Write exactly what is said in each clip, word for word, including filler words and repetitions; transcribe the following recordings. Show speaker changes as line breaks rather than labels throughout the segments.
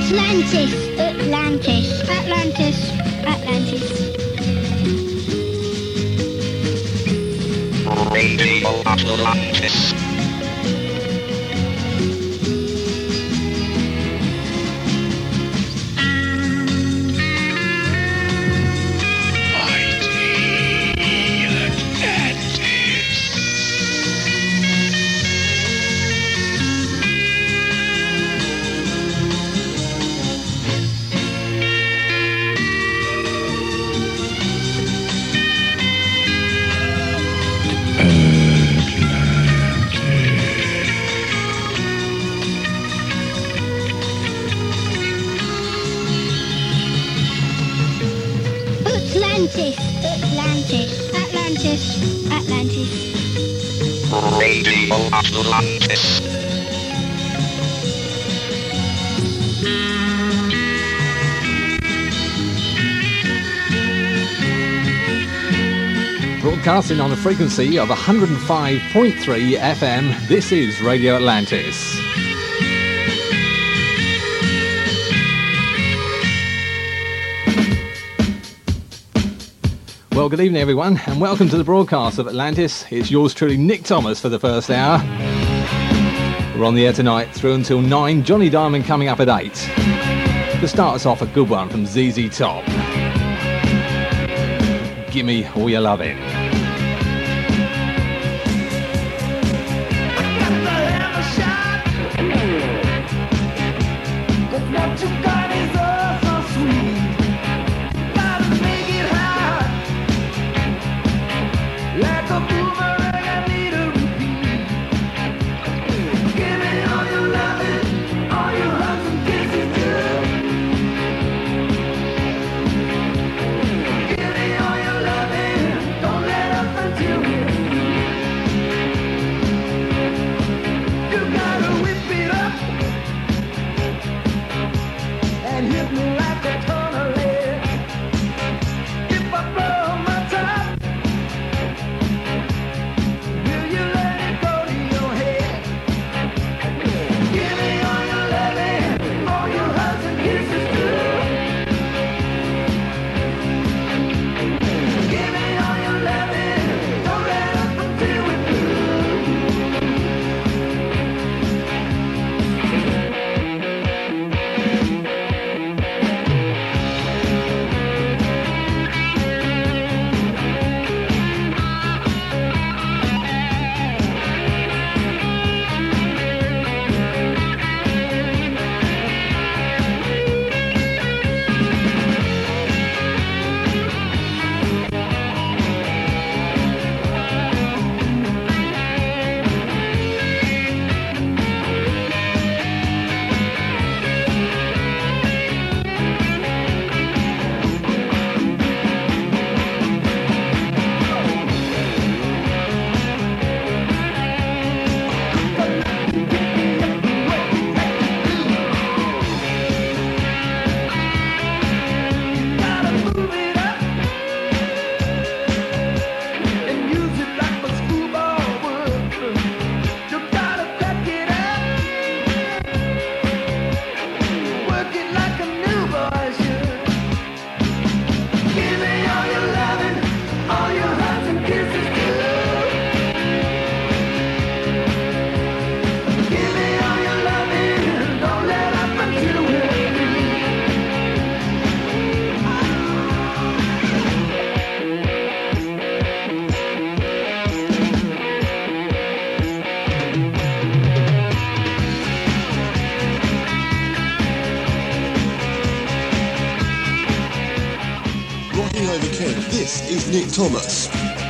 Atlantis. Atlantis. Atlantis. Atlantis.
Radio Atlantis.
Atlantis. Atlantis. Atlantis. Atlantis.
Radio Atlantis.
Broadcasting on a frequency of one hundred five point three F M, this is Radio Atlantis. Well, good evening everyone, and welcome to the broadcast of Atlantis. It's yours truly, Nick Thomas, for the first hour. We're on the air tonight through until nine. Johnny Diamond coming up at eight. To start us off, a good one from Z Z Top. Gimme All Your Lovin'.
This is Nick Thomas.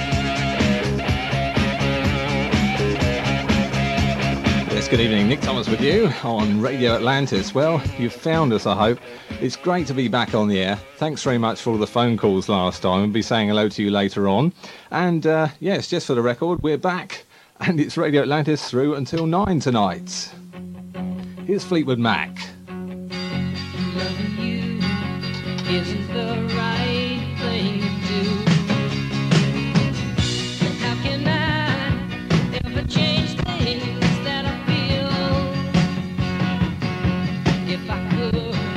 Yes, good evening. Nick Thomas with you on Radio Atlantis. Well, you've found us, I hope. It's great to be back on the air. Thanks very much for all the phone calls last time. I'll be saying hello to you later on. And, uh, yes, just for the record, we're back. And it's Radio Atlantis through until nine tonight. Here's Fleetwood Mac.
Loving you isn't the right thing to do. And how can I ever change things that I feel? If I could,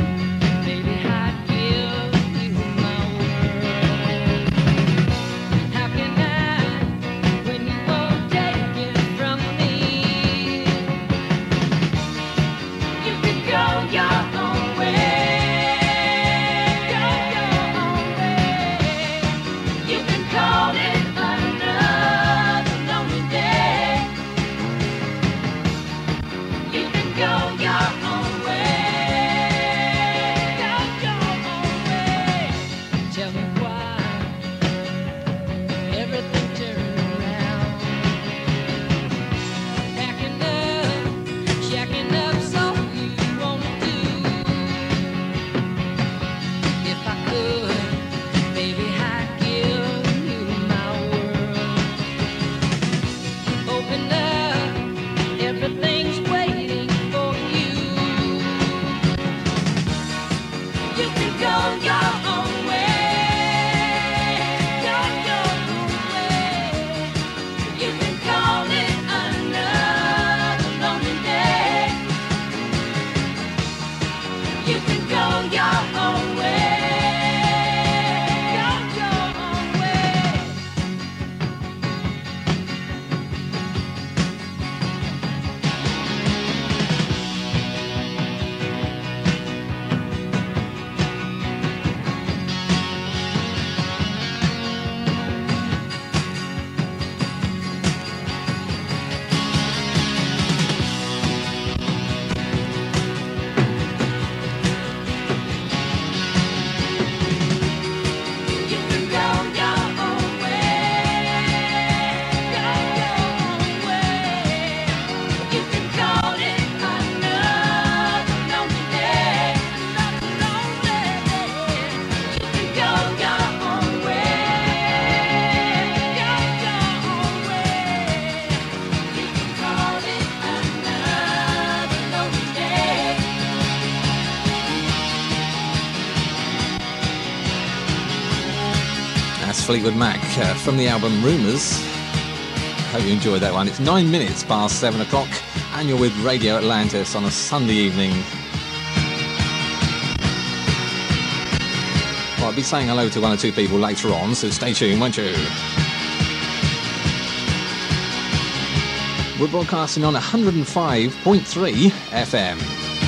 your own way. Go your own way. You can call it another lonely day. You can go your own way. Go your own way. You can go your own way. Go your own way. You can call it another lonely day. Another lonely day. You can go your own way. Go your own way. You can call it another lonely day.
That's Fleetwood Mac uh, from the album Rumours. Hope you enjoyed that one. It's nine minutes past seven o'clock and you're with Radio Atlantis on a Sunday evening. Well, I'll be saying hello to one or two people later on, so stay tuned, won't you? We're broadcasting on one hundred five point three F M.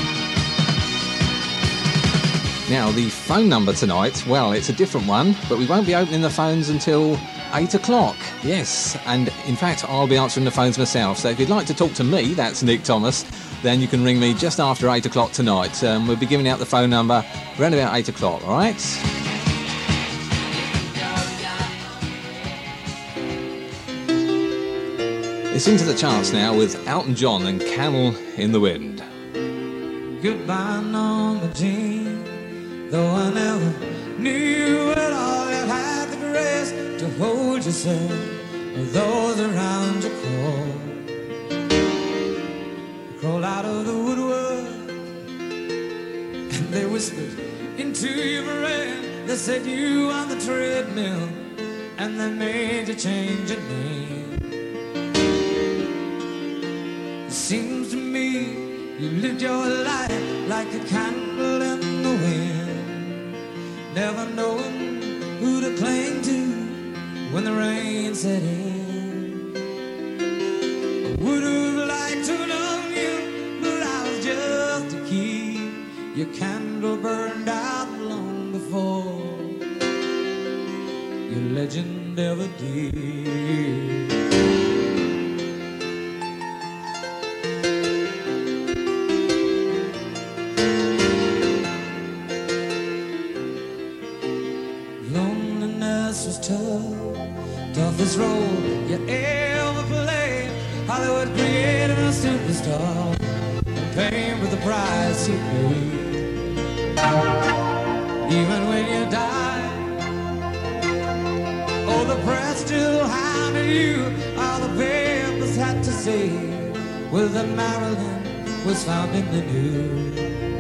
Now, the phone number tonight, well, it's a different one, but we won't be opening the phones until eight o'clock. Yes, and in fact, I'll be answering the phones myself. So if you'd like to talk to me, that's Nick Thomas, then you can ring me just after eight o'clock tonight. Um, we'll be giving out the phone number around about eight o'clock, all right? It's into the charts now with Elton John and Camel in the Wind.
Goodbye, Norma Jean. Though I never knew at all, you had the grace to hold yourself with those around you crawl. You crawled out of the woodwork and they whispered into your brain. They said you on the treadmill and they made you change your name. It seems to me you lived your life like a candle in the wind, never knowing who to cling to when the rain set in. I would have liked to know you, but I was just a kid. Your candle burned out long before your legend ever did. Toughest role you ever played. Hollywood created a superstar and paying for the price you paid. Even when you died, oh, the press still hounded you. All the papers had to say was that Marilyn was found in the news.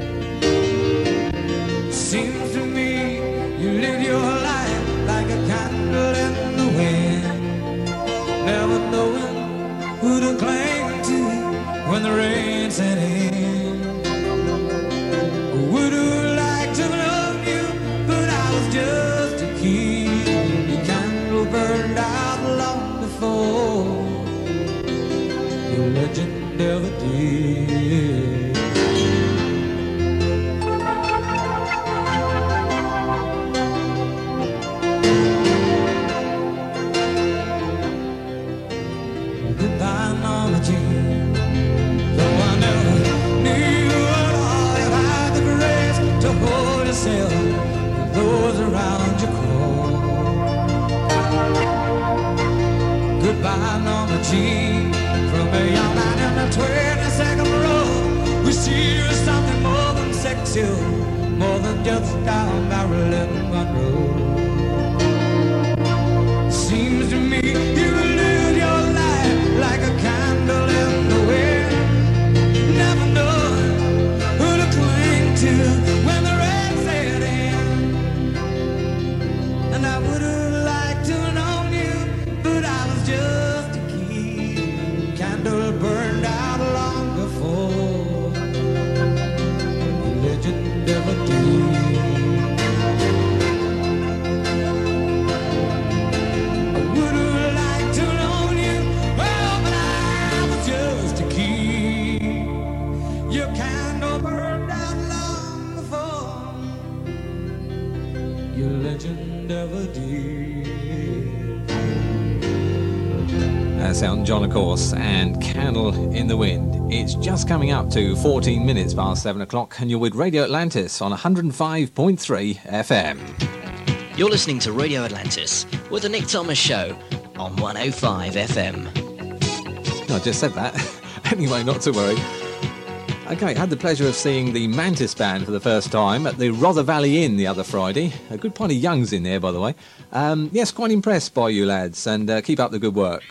Seems to me you lived your life like a candle in the wind, never knowing who to cling to when the rain set in. I would have liked to love you, but I was just a kid. Your candle burned out long before your legend ever did. Those around you crawl. Goodbye, Norma Jean. From a young man in the twenty-second row, we see you as something more than sexual, more than just our Marilyn Monroe. Seems to me you live your life like a candle in the wind, never knowing who to cling to when the rain set in. legend of a day. I would have liked to known you, well, but I was just a kid. Your candle burned out long before your legend of a day.
That's Elton John, of course, and Candle in the Wind. It's just coming up to fourteen minutes past seven o'clock, and you're with Radio Atlantis on one oh five point three F M.
You're listening to Radio Atlantis with the Nick Thomas Show on one oh five F M.
I just said that. Anyway, not to worry. Okay, had the pleasure of seeing the Mantis Band for the first time at the Rother Valley Inn the other Friday. A good pint of Youngs in there, by the way. Um, yes, quite impressed by you lads, and uh, keep up the good work.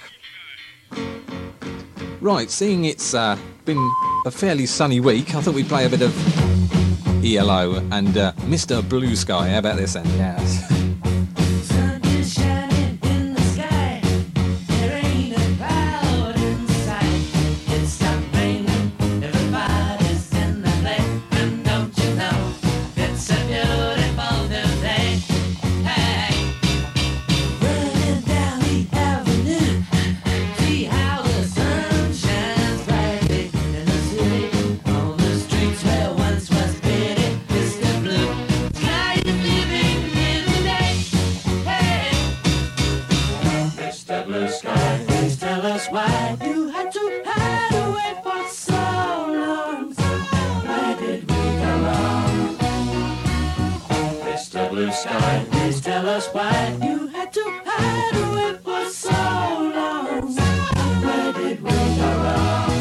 Right, seeing it's uh, been a fairly sunny week, I thought we'd play a bit of E L O and uh, Mister Blue Sky. How about this then? Yes.
Sun is shining in the sky. There ain't a cloud in sight. It's stopped raining. Everybody's in the play. And don't you know it's a beautiful new day? Hey, running down the avenue. See how the sun shines brightly in the city. On the streets where once was pity, Mister Blue Sky is living in the day. Hey, Mister Blue Sky, please tell us why you had to hide away for so long. Where did we go wrong? Mister Blue Sky, please tell us why you had to hide away for so long. Where did we go wrong?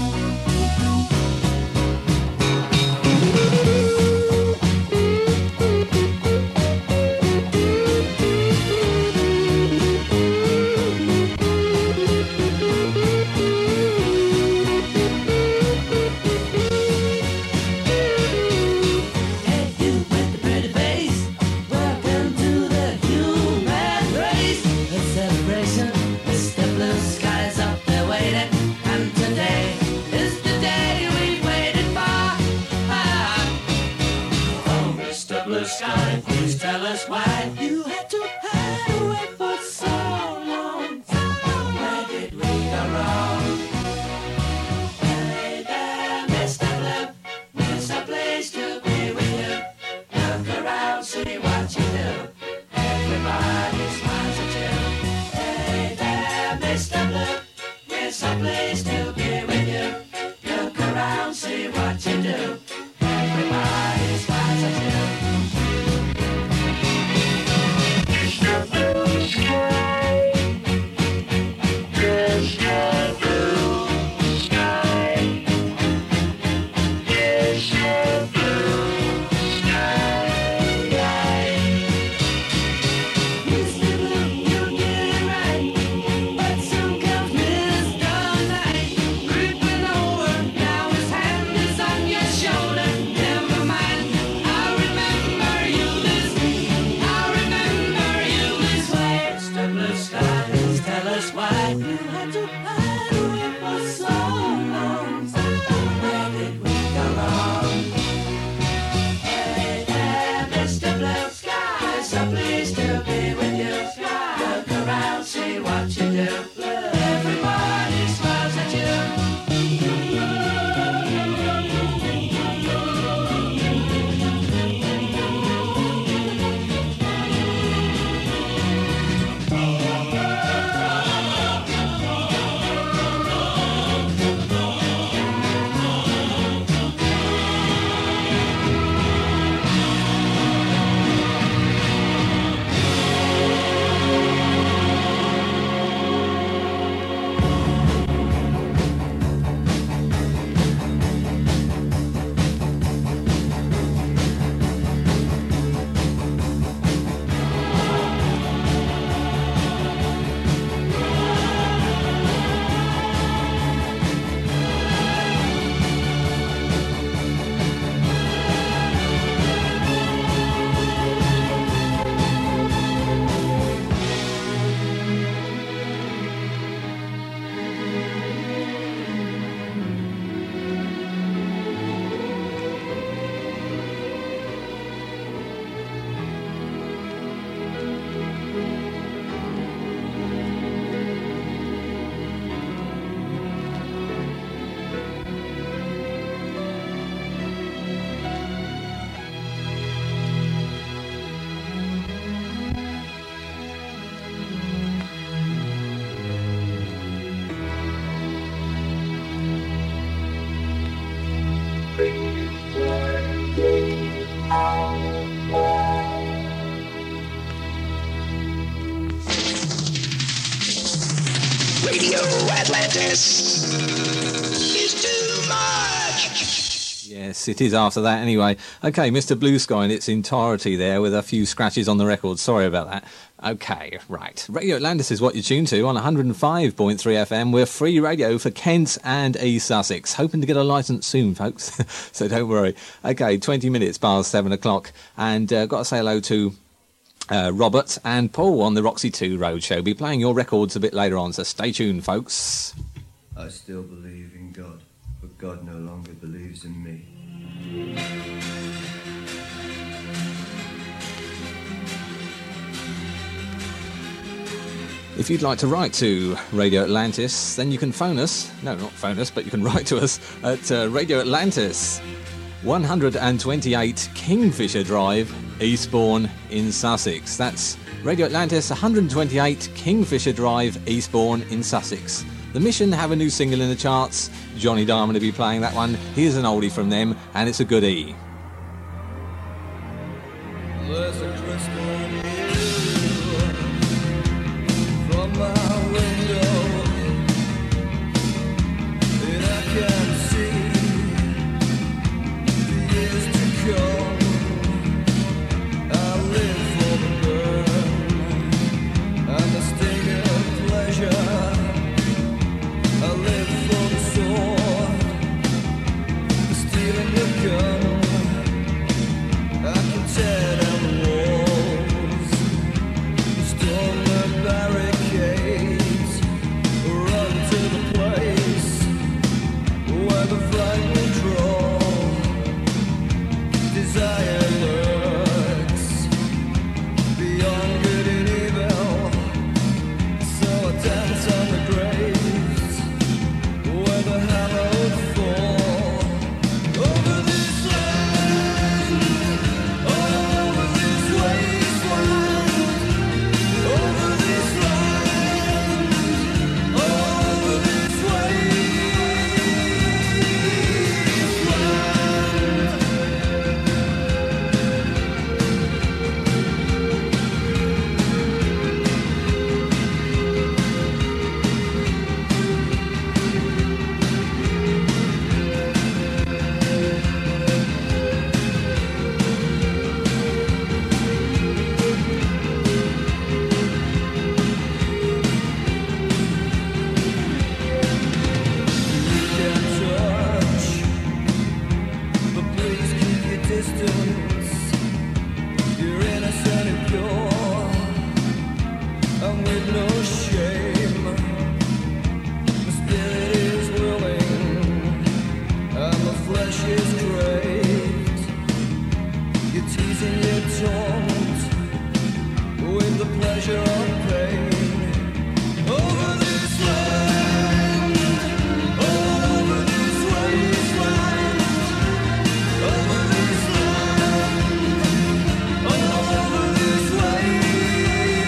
Hey, you with the pretty face, welcome to the human race. The celebration, Mister Blue Sky's up there waiting, and today is the day we've waited for. Ah. Oh, Mister Blue Sky, please tell us why you had to hide away for so long. Where did we go wrong? Hey there, Mister Blue, it's a place to be with you. Look around, see what you do. Everybody smiles at you. Hey there, Mister Blue, it's a place to be with you. Look around, see what you do. Everybody smiles at you.
Atlantis is too much.
Yes, it is after that anyway. Okay, Mister Blue Sky in its entirety there with a few scratches on the record. Sorry about that. Okay, right. Radio Atlantis is what you're tuned to on one hundred five point three F M. We're free radio for Kent and East Sussex. Hoping to get a licence soon, folks. So don't worry. Okay, twenty minutes past seven o'clock. And uh, got to say hello to uh, Robert and Paul on the Roxy two Roadshow. Be playing your records a bit later on, so stay tuned, folks.
I still believe in God, but God no longer believes in me.
If you'd like to write to Radio Atlantis, then you can phone us. No, not phone us, but you can write to us at uh, Radio Atlantis, one twenty-eight Kingfisher Drive, Eastbourne in Sussex. That's Radio Atlantis, one twenty-eight Kingfisher Drive, Eastbourne in Sussex. The Mission have a new single in the charts. Johnny Diamond will be playing that one. Here's an oldie from them, and it's a goodie.
There's a crystal view from my window, and I can see the years to come. I live for the burn and the sting of pleasure. I live for the sword, the steel and the gun. I can tear down the walls, storm the barricades, run to the place where the flame will draw. Desire lurks beyond good and evil, so I dance on the graves where the hallowed fall. Over this land, over this wasteland, over this land, over this wasteland. You can touch, but please keep your distance. You're innocent and pure, and with no shame. The spirit is willing, and the flesh is craved. You're teasing your taunt with the pleasure of pain. Over this land, over this wasteland, over this land, over this wasteland.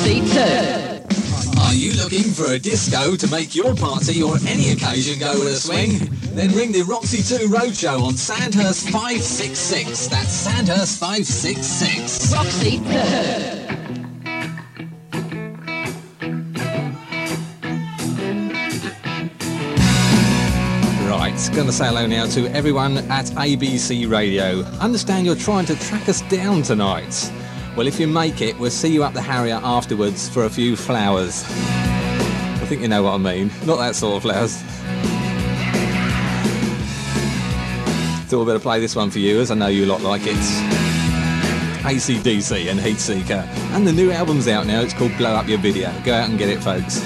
Roxy two.
Are you looking for a disco to make your party or any occasion go with a swing? Then ring the Roxy two Roadshow on Sandhurst five six six. That's Sandhurst five six six.
Roxy two.
Right, going to say hello now to everyone at A B C Radio. Understand you're trying to track us down tonight. Well, if you make it, we'll see you up the Harrier afterwards for a few flowers. I think you know what I mean. Not that sort of flowers. Thought I'd better play this one for you, as I know you lot like it. A C D C and Heatseeker. And the new album's out now. It's called Blow Up Your Video. Go out and get it, folks.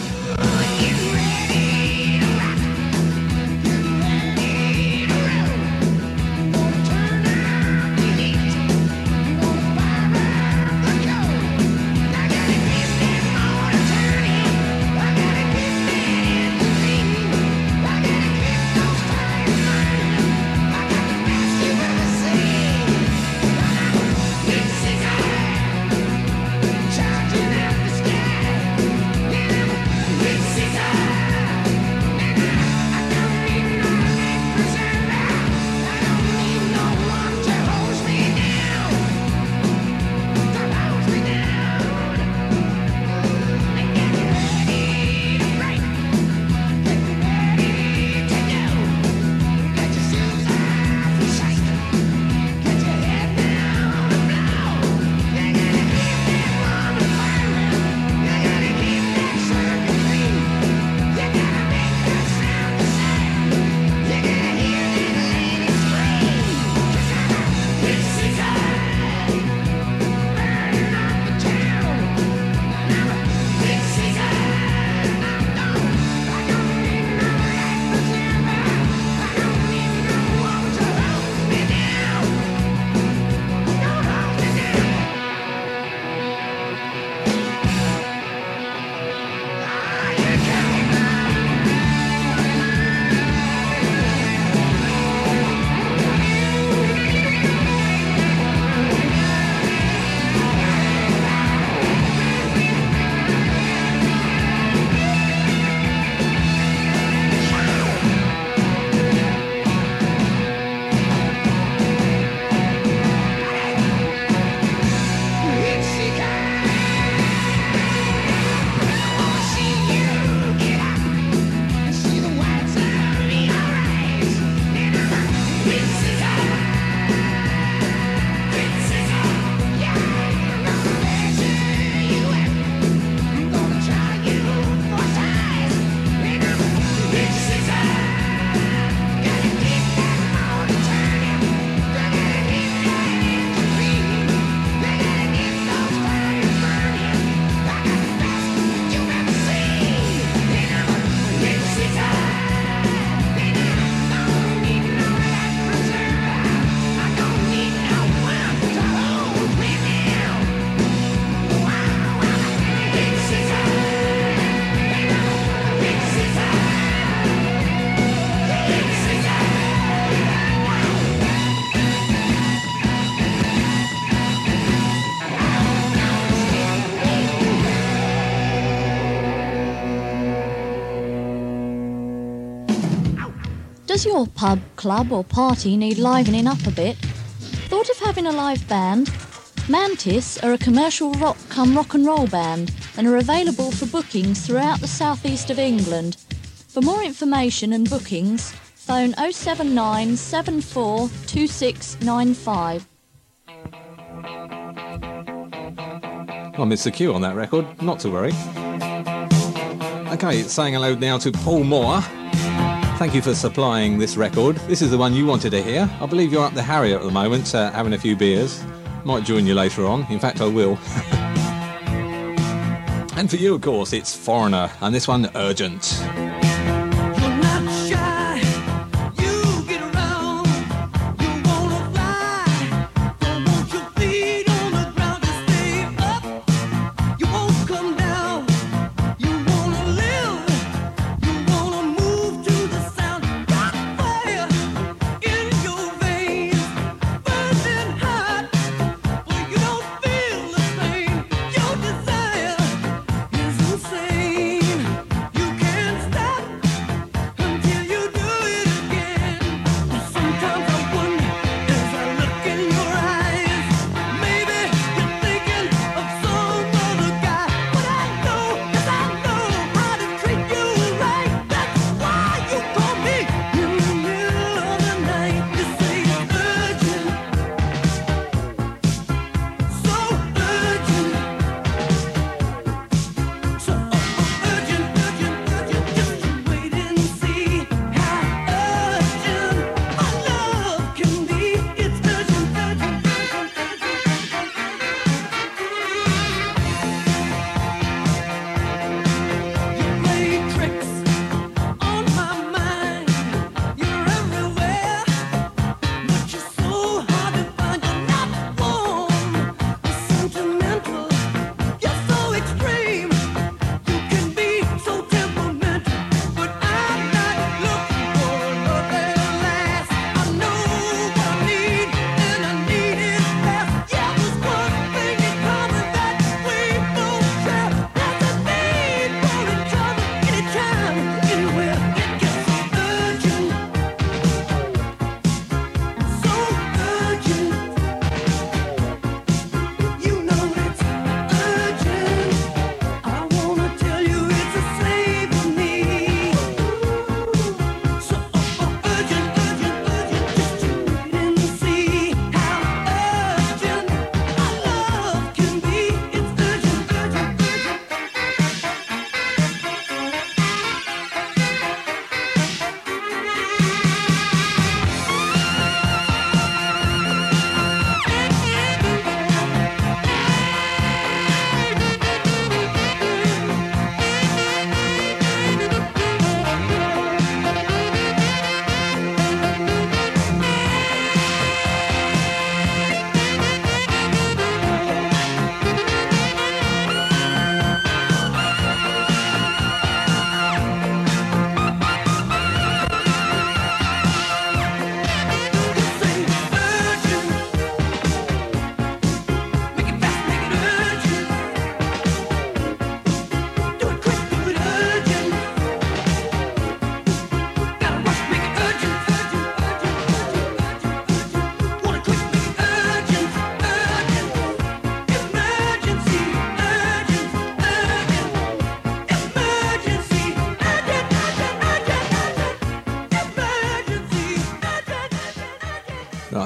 Does your pub, club or party need livening up a bit? Thought of having a live band? Mantis are a commercial rock come rock and roll band and are available for bookings throughout the southeast of England. For more information and bookings, phone oh seven nine, seven four two six nine five.
I missed the cue on that record, not to worry. Okay, it's saying hello now to Paul Moore. Thank you for supplying this record. This is the one you wanted to hear. I believe you're up the Harrier at the moment, uh, having a few beers. Might join you later on. In fact, I will. And for you, of course, it's Foreigner, and this one, Urgent.
Desire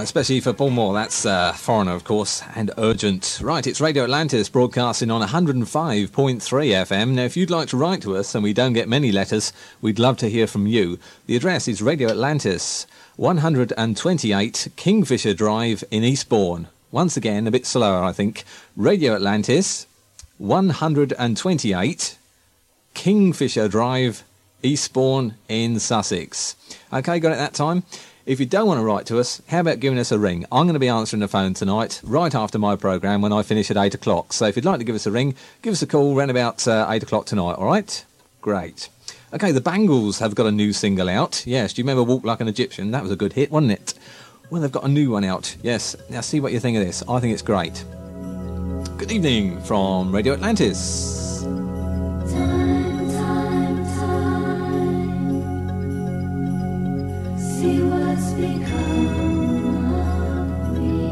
especially for Paul Moore. That's uh, Foreigner, of course, and Urgent. Right, it's Radio Atlantis broadcasting on one hundred five point three F M. Now, if you'd like to write to us, and we don't get many letters, we'd love to hear from you. The address is Radio Atlantis, one twenty-eight Kingfisher Drive in Eastbourne. Once again, a bit slower, I think. Radio Atlantis, one twenty-eight Kingfisher Drive, Eastbourne in Sussex. OK, got it that time? If you don't want to write to us, how about giving us a ring? I'm going to be answering the phone tonight, right after my programme when I finish at eight o'clock. So if you'd like to give us a ring, give us a call round about uh, eight o'clock tonight, all right? Great. OK, the Bangles have got a new single out. Yes, do you remember Walk Like an Egyptian? That was a good hit, wasn't it? Well, they've got a new one out. Yes, now see what you think of this. I think it's great. Good evening from Radio Atlantis.
Time, time, time. See what's become of me.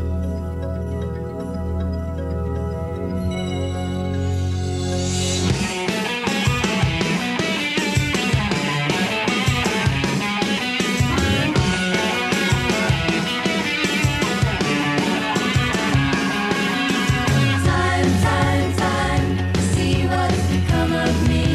Time, time, time. See what's become of me.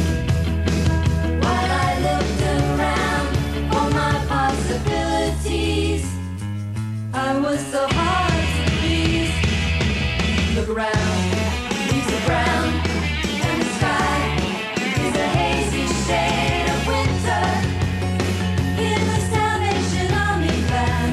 While I looked around for my possibilities, I was so hard to please. Look around, leaves are brown, and the sky is a hazy shade of winter. In the Salvation Army band,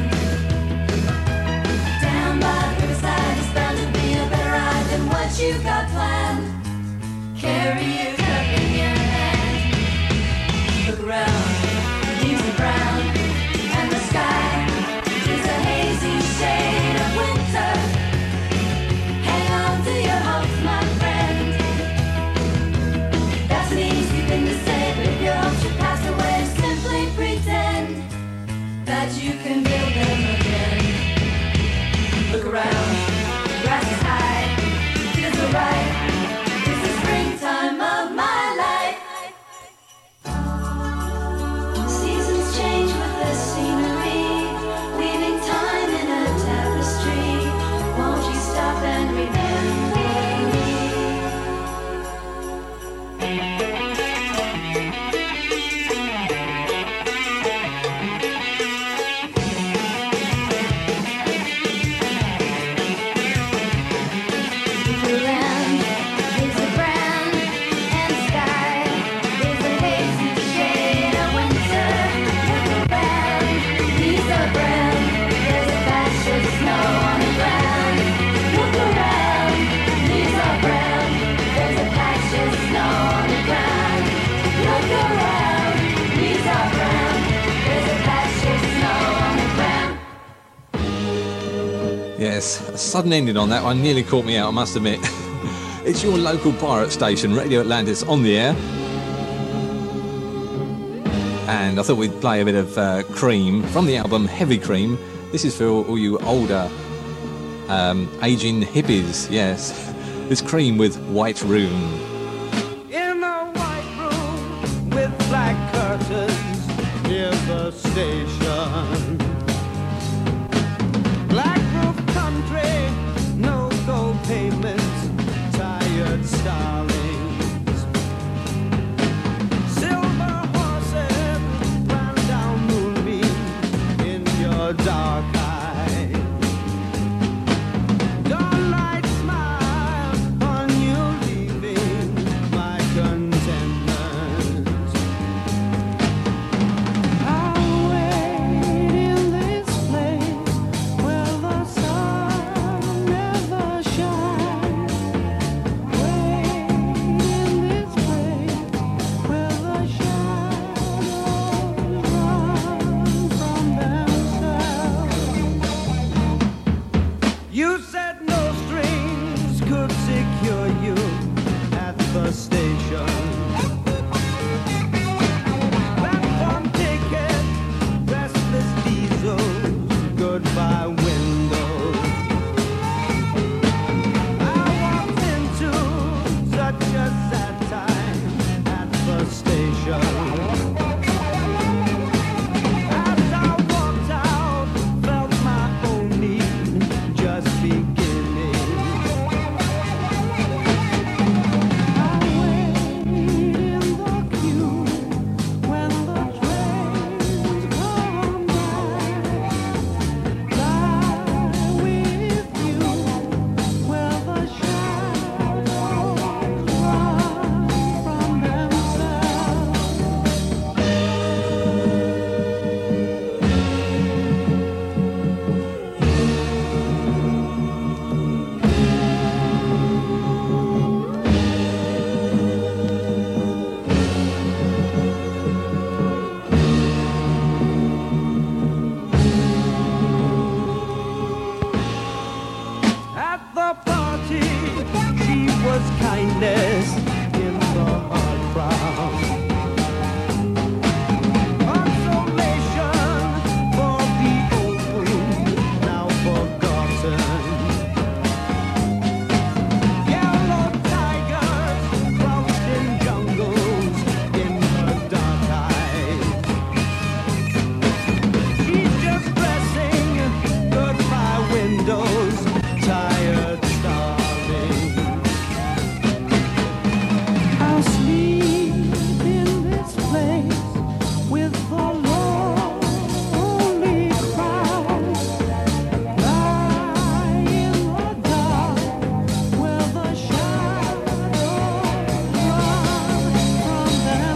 down by the riverside is bound to be a better ride than what you got planned. Carry your cup in your hand. Look around, leaves are brown, and the sky is a hazy shade of winter. Hang on to your hopes, my friend. That's an easy thing to say, but if your hopes should pass away, simply pretend that you can build them again. Look around, the grass is high, feels alright. It's the springtime of my life. Seasons change with the scenery, weaving time in a tapestry. Won't you stop and remember me? The land is a brown, and the sky is a hazy shade of winter. Look around, leaves are brown, there's a patch of snow on the ground. Look around, leaves are brown, there's a patch of snow on the ground. Look around, leaves are brown, there's a patch of snow on the ground.
Yes, a sudden ending on that one nearly caught me out, I must admit. It's your local pirate station, Radio Atlantis, on the air. And I thought we'd play a bit of uh, Cream from the album Heavy Cream. This is for all you older, um, aging hippies, yes. It's Cream with White Room.
In a white room with black curtains near the station. Black roof country, no gold pavements, tired starlings. Silver horses ran down moonbeam in your dark eyes. Dawnlight smile on you, leaving my contentment. I'll wait in this place where the sun never shines. Wait in this place where the shadows run from themselves. You said no strings could secure you at the station. Platform ticket, restless diesels, goodbye windows. I walked into such a sad time at the station. As I walked out, felt
was kindness in the hard frown. Consolation for the old wound now forgotten. Yellow tigers crouched in jungles in her dark eyes. She's just dressing goodbye windows, tired, starving. I'll sleep in this place with the lonely crowd. Lie in the dark where the shadows run from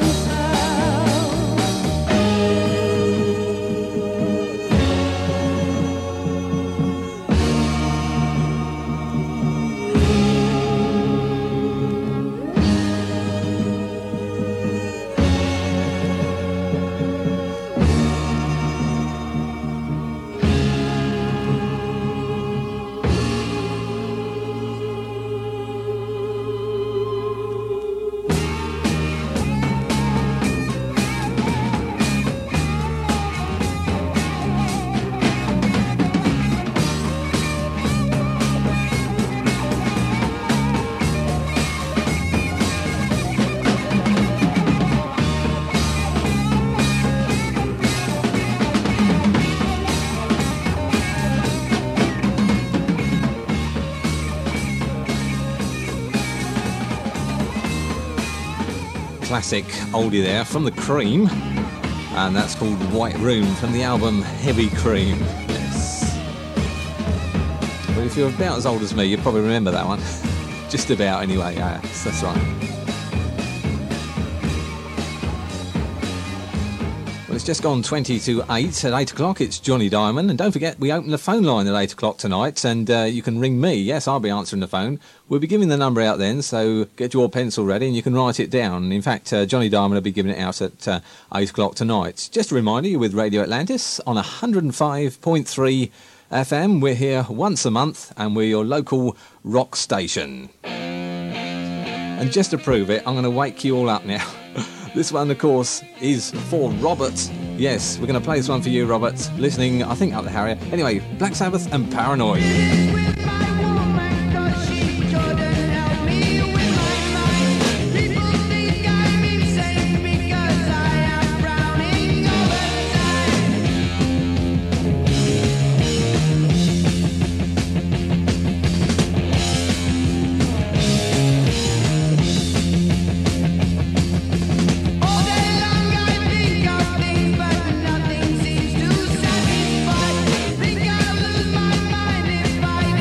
Classic oldie there from the Cream, and that's called White Room from the album Heavy Cream. Yes. Well, if you're about as old as me, you probably remember that one. Just about, anyway. Yes, that's right. Well, it's just gone twenty to eight. At eight o'clock, it's Johnny Diamond. And don't forget, we open the phone line at eight o'clock tonight, and uh, you can ring me. Yes, I'll be answering the phone. We'll be giving the number out then, so get your pencil ready and you can write it down. In fact, uh, Johnny Diamond will be giving it out at uh, eight o'clock tonight. Just a reminder, you're with Radio Atlantis on one oh five point three F M. We're here once a month, and we're your local rock station. And just to prove it, I'm going to wake you all up now. This one, of course, is for Robert. Yes, we're going to play this one for you, Robert. Listening, I think, up the Harrier. Anyway, Black Sabbath and Paranoid.
Think I'll lose my mind if I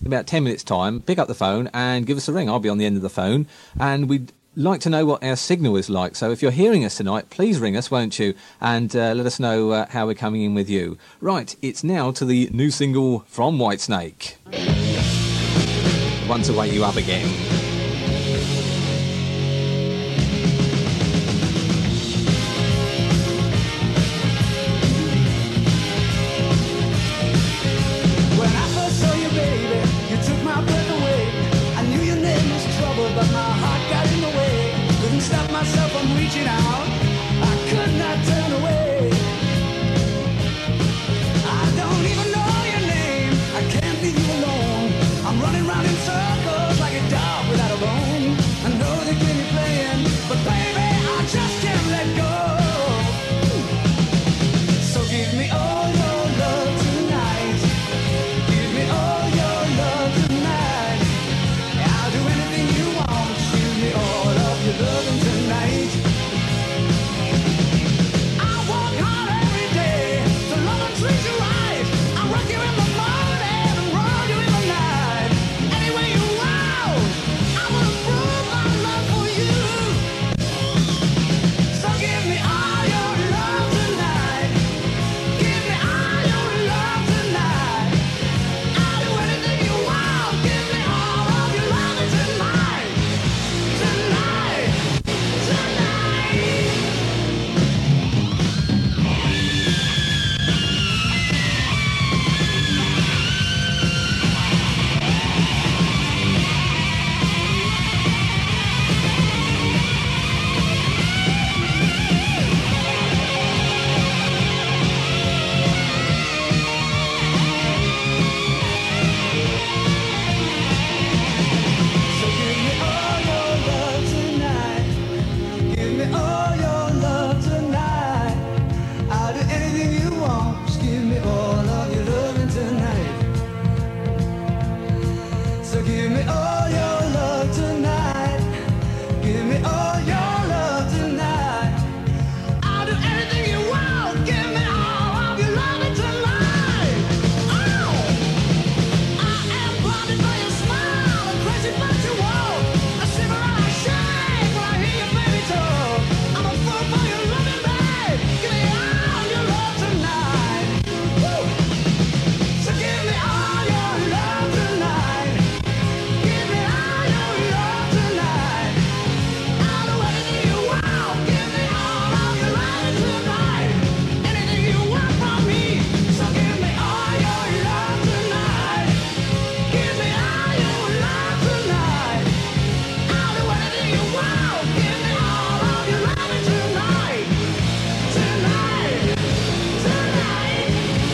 in about ten minutes' time, pick up the phone and give us a ring. I'll be on the end of the phone, and we'd like to know what our signal is like. So if you're hearing us tonight, please ring us, won't you? And uh, let us know uh, how we're coming in with you. Right, it's now to the new single from Whitesnake. One to wake you up again.
When I first saw you, baby, you took my breath away. I knew your name was trouble, but my heart got in the way. Couldn't stop myself from reaching out. I could not turn away. I don't even know your name. I can't leave you alone. I'm running round in circles like a dog without a bone. I know they keep me playing, but baby, I just can't let go. So give me all your love tonight. Give me all your love tonight. I'll do anything you want. Give me all of your loving tonight. I work hard every day to love and treat you right. I rock you in the morning and roll you in the night. Anyway you want, I will prove my love for you. So give me all your love tonight. Give me all your love tonight. I'll do anything you want. Give me all of your loving tonight. Tonight. Tonight. So give me all your love tonight. Give me all your love tonight. I'll do anything you want. Just give me all of your loving tonight. So give me all your love tonight. Give me all your love tonight. I'll do anything you want. Give me all of your loving tonight. Oh! I am blinded by your smile and crazy about your walk. I shiver and I shake when I hear your baby talk. I'm a fool for your loving, babe. Give me all your love tonight. Woo! So give me all your love tonight. Give me all your love tonight. I'll do anything you want. Give me all of your love tonight. Anything you want from me. So give me all your love tonight. Give me all your love tonight. I'll do anything you want. Give me all of your love tonight. Tonight. Tonight.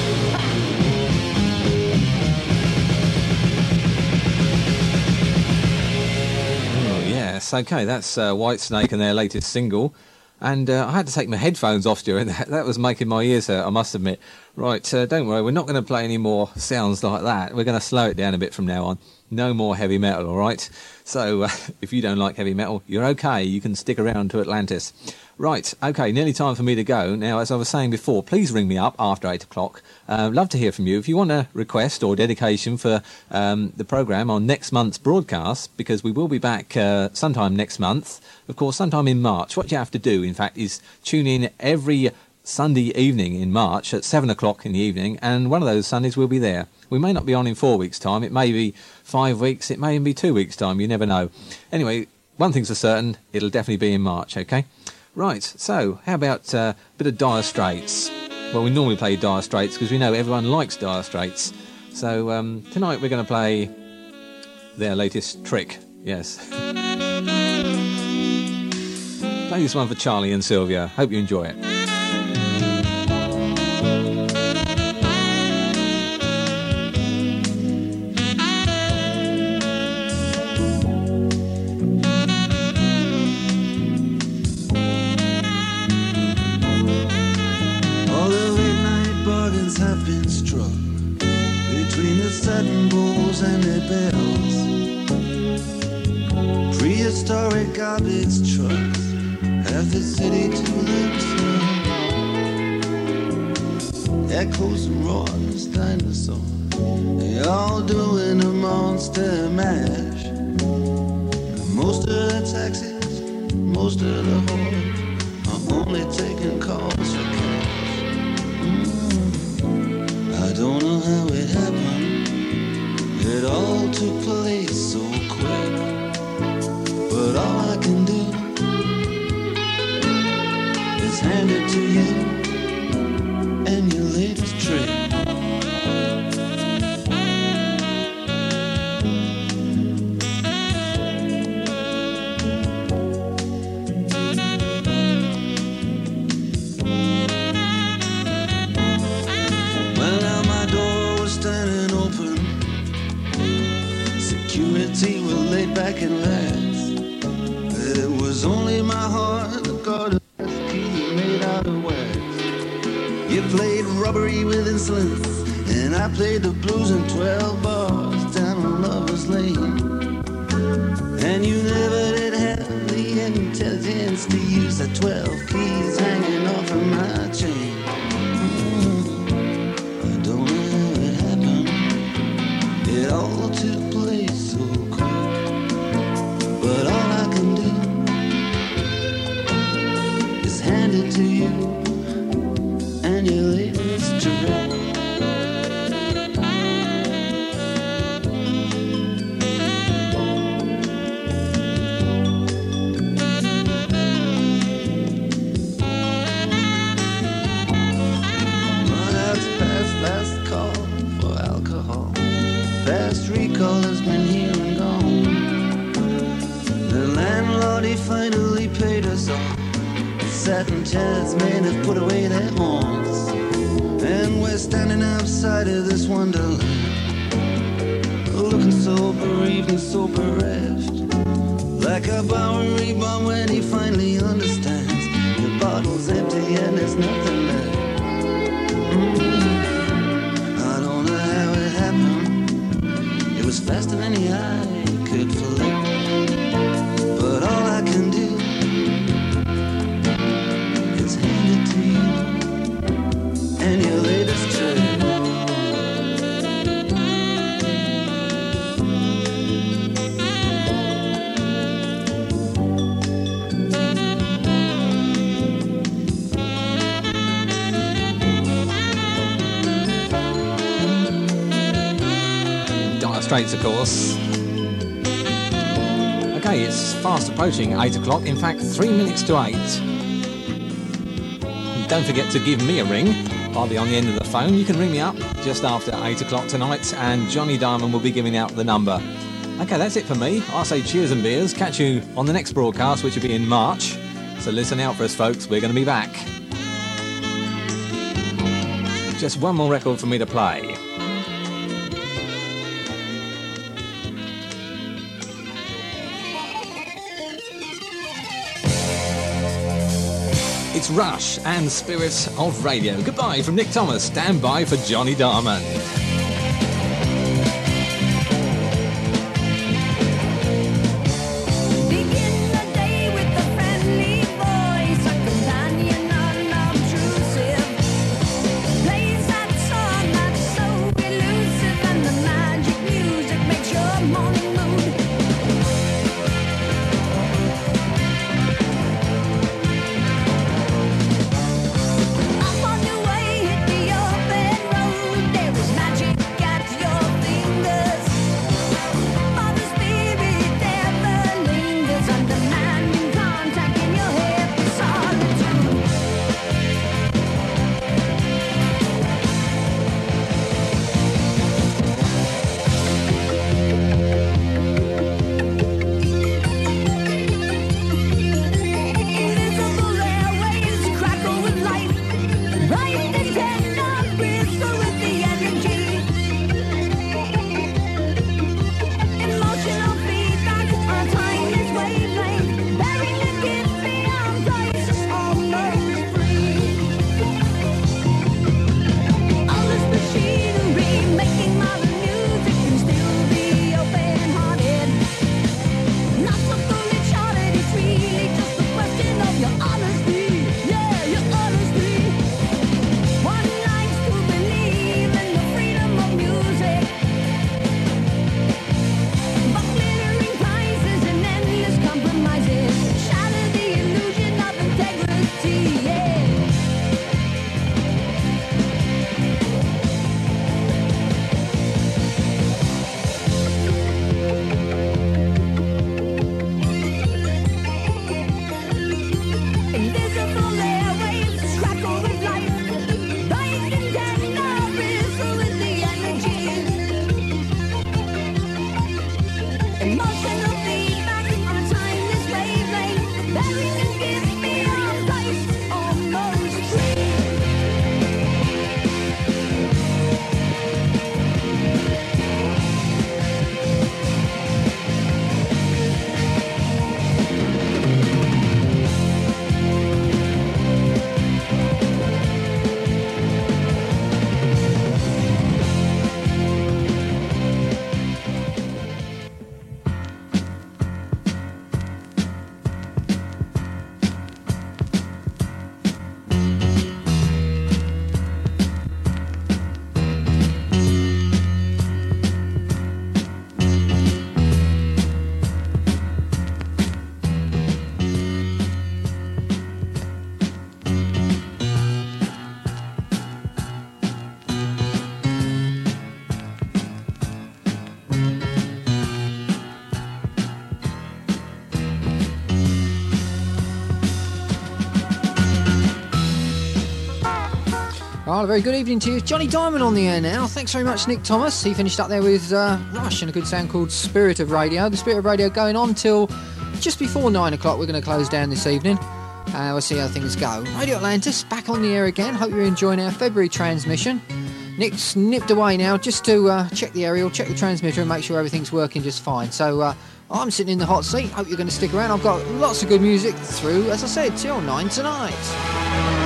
Oh, yes, okay, that's uh, Whitesnake and their latest single. And uh, I had to take my headphones off during that. That was making my ears hurt, I must admit. Right, uh, don't worry, we're not going to play any more sounds like that. We're going to slow it down a bit from now on. No more heavy metal, all right? So uh, if you don't like heavy metal, you're okay. You can stick around to Atlantis. Right, okay, nearly time for me to go. Now, as I was saying before, please ring me up after eight o'clock. Uh, love to hear from you. If you want a request or dedication for um, the programme on next month's broadcast, because we will be back uh, sometime next month, of course, sometime in March. What you have to do, in fact, is tune in every Sunday evening in March at seven o'clock in the evening, and one of those Sundays we'll be there. We may not be on in four weeks' time. It may be five weeks. It may even be two weeks' time. You never know. Anyway, one thing's for certain, it'll definitely be in March, okay? Right, so how about uh, a bit of Dire Straits? Well, we normally play Dire Straits because we know everyone likes Dire Straits. So um, tonight we're going to play their latest Trick, yes. Play this one for Charlie and Sylvia. Hope you enjoy it.
All the late night bargains have been struck between the satin bowls and their bells. Prehistoric garbage trucks have the city to themselves. Echoes and roars, dinosaurs They all doing a monster mash. Most of the taxis, most of the whores are only taking calls for cash. Mm. I don't know how it happened. It all took place so quick. But all I can do is hand it to you and your latest trick. Well, now my door was standing open. Security were laid back and lax. It was only my heart that got a key made out of wax. You played robbery with insolence, and I played the blues in twelve bars down on Lover's Lane. And you never did have the intelligence to use the twelve keys hanging off of my chain. I don't know how it happened. It all took place so quick. But all I can do is hand it to you and your latest trick. Well, that's past last call for alcohol. Fast recall has been here and gone. The landlord, he finally paid us off. Satin chairs men have put away their horns. And we're standing outside of this wonderland, looking so bereaved and so bereft. Like a Bowery bomb when he finally understands the bottle's empty and there's nothing left. Mm. I don't know how it happened. It was faster than the eye could flick. But all I can do is hand it to you and your latest trick.
Dire Straits, of course. Okay, it's fast approaching eight o'clock. In fact, three minutes to eight. Don't forget to give me a ring. I'll be on the end of the phone. You can ring me up just after eight o'clock tonight, and Johnny Diamond will be giving out the number. Okay, that's it for me. I'll say cheers and beers. Catch you on the next broadcast, which will be in March. So listen out for us, folks. We're going to be back. Just one more record for me to play. It's Rush and Spirits of Radio. Goodbye from Nick Thomas. Stand by for Johnny Diamond.
Magic Emotional feedback on a timeless wavelength. Bury and give me a place on those trees.
Right, a very good evening to you. Johnny Diamond on the air now. Thanks very much, Nick Thomas. He finished up there with uh, Rush and a good sound called Spirit of Radio. The Spirit of Radio going on till just before nine o'clock. We're going to close down this evening. Uh, we'll see how things go. Radio Atlantis back on the air again. Hope you're enjoying our February transmission. Nick's nipped away now just to uh, check the aerial, check the transmitter and make sure everything's working just fine. So uh, I'm sitting in the hot seat. Hope you're going to stick around. I've got lots of good music through, as I said, till nine tonight.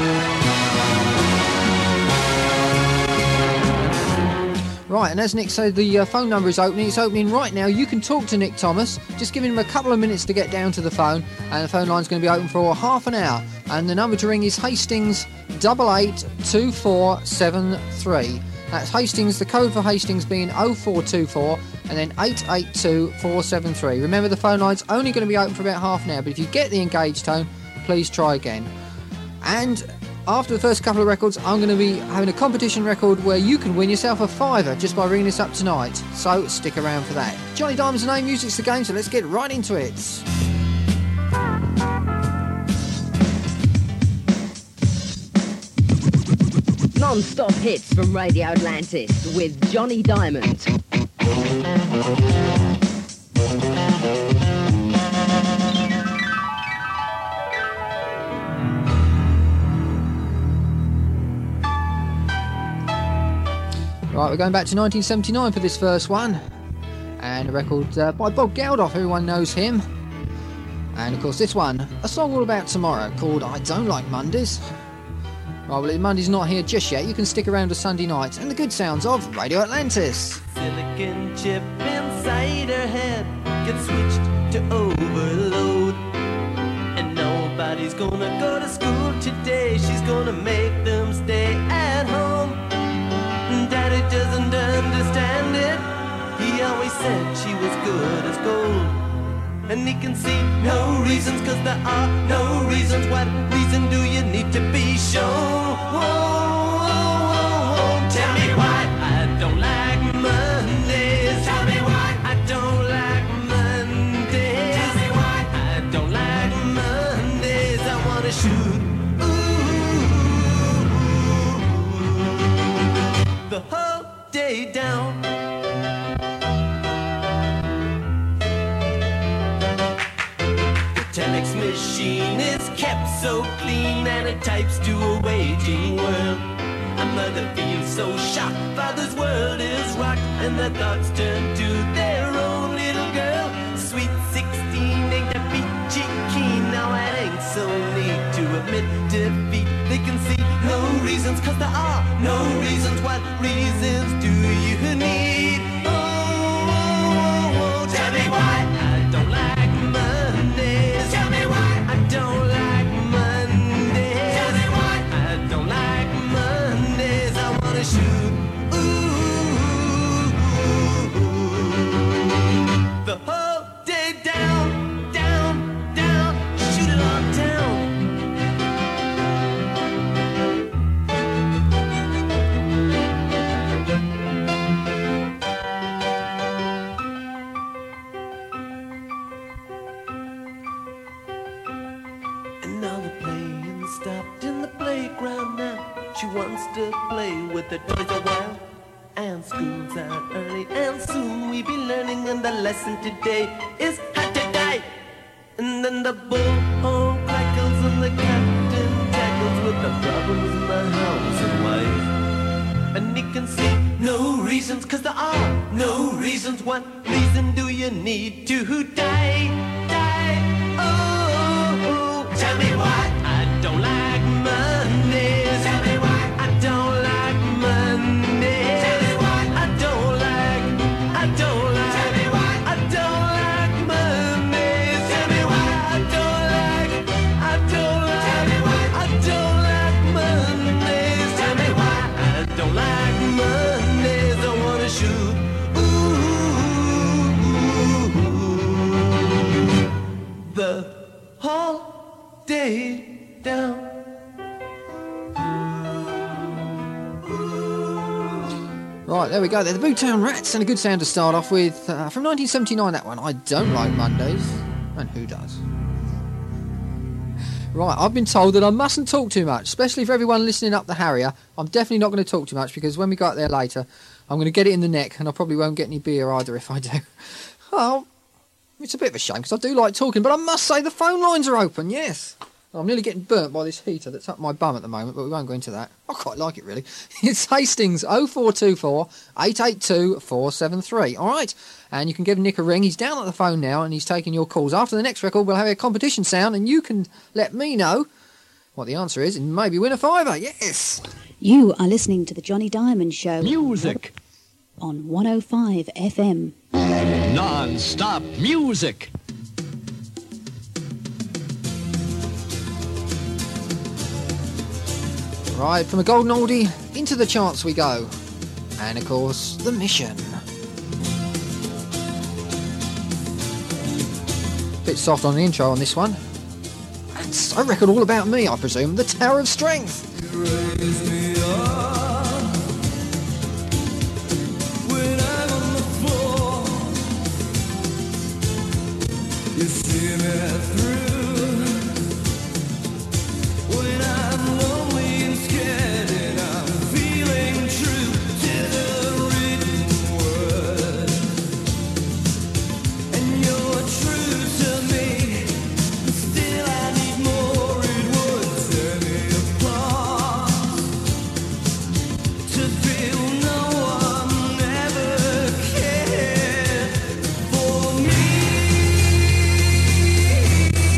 Right, and as Nick said, the uh, phone number is opening. It's opening right now. You can talk to Nick Thomas. Just give him a couple of minutes to get down to the phone, and the phone line's going to be open for half an hour. And the number to ring is Hastings double eight two four seven three. That's Hastings, the code for Hastings being oh four two four and then eight eight two four seven three. Remember, the phone line's only going to be open for about half an hour, but if you get the engaged tone, please try again. And after the first couple of records, I'm going to be having a competition record where you can win yourself a fiver just by ringing this up tonight. So stick around for that. Johnny Diamond's the name, music's the game, so let's get right into it.
Non-stop hits from Radio Atlantis with Johnny Diamond.
Right, we're going back to nineteen seventy-nine for this first one, and a record uh, by Bob Geldof, everyone knows him. And of course this one, a song all about tomorrow called I Don't Like Mondays. Right, well, Monday's not here just yet. You can stick around to Sunday night and the good sounds of Radio Atlantis.
Silicon chip inside her head gets switched to overload, and nobody's gonna go to school today. She's gonna make them stay at home. Daddy doesn't understand it. He always said she was good as gold, and he can see no reasons, cause there are no reasons. What reason do you need to be shown? Whoa, whoa, whoa, whoa. Tell me why I don't like Mondays. Tell me why I don't like Mondays. Tell me why I don't like Mondays. I wanna shoot the whole day down. The telex machine is kept so clean, and it types to a waging world. A mother feels so shocked, father's world is rocked, and their thoughts turn to their own little girl. Sweet sixteen ain't that peachy keen. Now it ain't so neat to admit defeat. They can see no reasons, cause there are no reasons. What reasons do you need? Oh, oh, oh, oh. Tell me why I don't like Mondays. Tell me why I don't like Mondays. Tell me why I don't like Mondays. I wanna shoot ooh, the whole day down, down, down. Shoot it on down. She wants to play with the toys a while,
and school's out early, and soon we be learning, and the lesson today is how to die. And then the bullhorn crackles and the captain tackles with the problems in the house and wife. And he can see no reasons, cause there are no reasons. What reason do you need to die? Die, oh, oh. Tell me why I don't like Mondays. Tell me why I don't like Mondays. Tell me why I don't like, I don't like. Tell me why I don't like Mondays. Tell me why I don't like, I don't like. Tell me why I don't like Mondays. Tell me why I don't like Mondays. I wanna shoot. The whole day down.
Right, there we go. They're the Boomtown Rats, and a good sound to start off with. Uh, from nineteen seventy-nine, that one. I don't like Mondays. And who does? Right, I've been told that I mustn't talk too much, especially for everyone listening up the Harrier. I'm definitely not going to talk too much, because when we go out there later, I'm going to get it in the neck, and I probably won't get any beer either if I do. Oh, it's a bit of a shame, because I do like talking, but I must say the phone lines are open, yes. I'm nearly getting burnt by this heater that's up my bum at the moment, but we won't go into that. I quite like it, really. It's Hastings oh four two four, eight eight two, four seven three. All right, and you can give Nick a ring. He's down at the phone now, and he's taking your calls. After the next record, we'll have a competition sound, and you can let me know what the answer is, and maybe win a fiver. Yes.
You are listening to the Johnny Diamond Show.
Music.
On one oh five F M.
Non-stop music.
Right, from a golden oldie into the charts we go. And of course, The Mission. Bit soft on the intro on this one. That's a record all about me, I presume. The Tower of Strength.
You see me through when I'm lonely and scared, and I'm feeling true to the written word. And you're true to me, but still I need more. It would tear me apart to feel no one ever cared for me.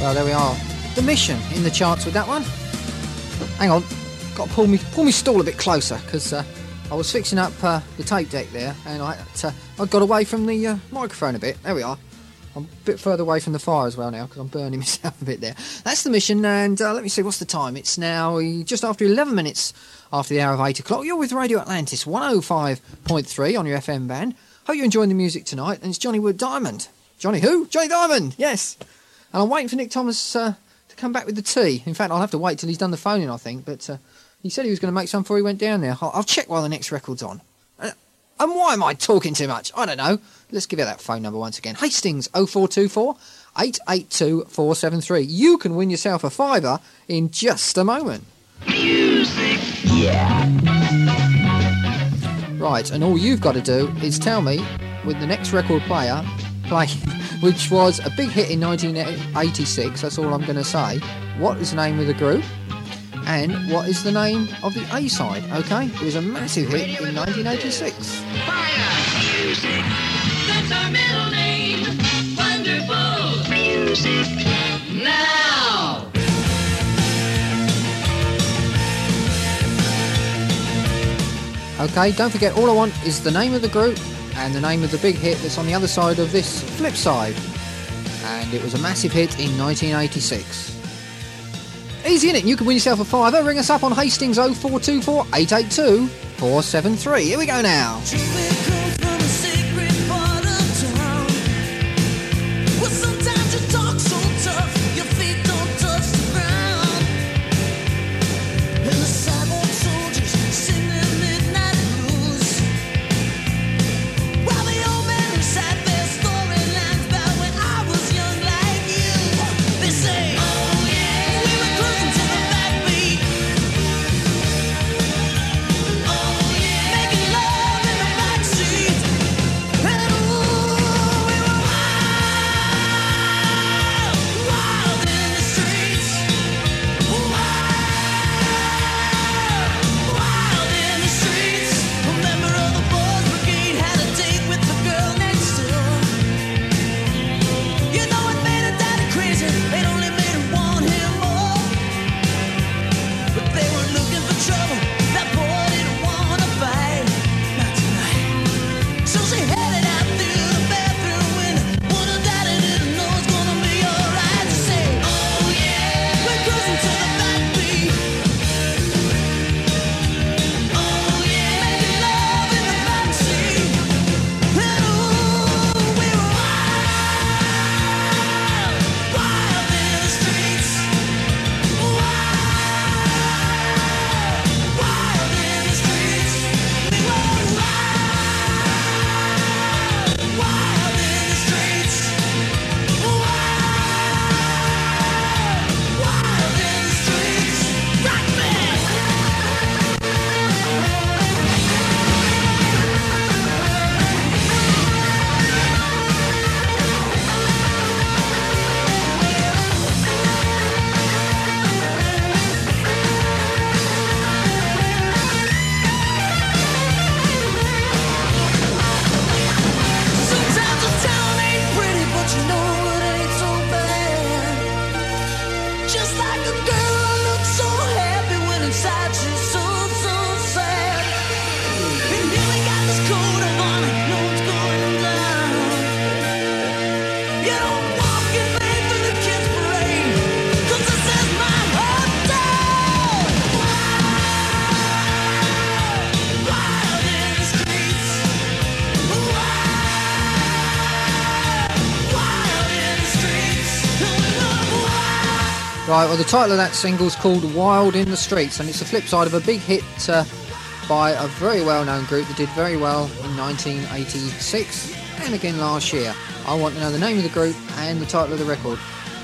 Well, there we are. The Mission in the charts with that one. Hang on, got to pull me pull me stool a bit closer because uh, I was fixing up uh, the tape deck there, and I uh, I got away from the uh, microphone a bit. There we are. I'm a bit further away from the fire as well now because I'm burning myself a bit there. That's The Mission, and uh, let me see, what's the time? It's now just after eleven minutes after the hour of eight o'clock. You're with Radio Atlantis one oh five point three on your F M band. Hope you're enjoying the music tonight, and it's Johnny Wood Diamond. Johnny who? Johnny Diamond, yes. And I'm waiting for Nick Thomas uh, to come back with the tea. In fact, I'll have to wait till he's done the phoning, I think, but uh, he said he was going to make some before he went down there. I'll, I'll check while the next record's on. Uh, and why am I talking too much? I don't know. Let's give you that phone number once again. Hastings oh four two four, eight eight two, four seven three. You can win yourself a fiver in just a moment.
Music, yeah.
Right, and all you've got to do is tell me, with the next record player play, which was a big hit in nineteen eighty-six, that's all I'm going to say, what is the name of the group, and what is the name of the A-side, okay? It was a massive hit in nineteen eighty-six.
Music, that's our middle name. Wonderful music. Now.
Okay, don't forget, all I want is the name of the group and the name of the big hit that's on the other side of this flip side. And it was a massive hit in nineteen eighty-six. Easy, innit? You can win yourself a fiver. Ring us up on Hastings oh four two four, eight eight two, four seven three. Here we go now. Right, well, the title of that single is called Wild in the Streets, and it's the flip side of a big hit uh, by a very well-known group that did very well in nineteen eighty-six and again last year. I want to know the name of the group and the title of the record.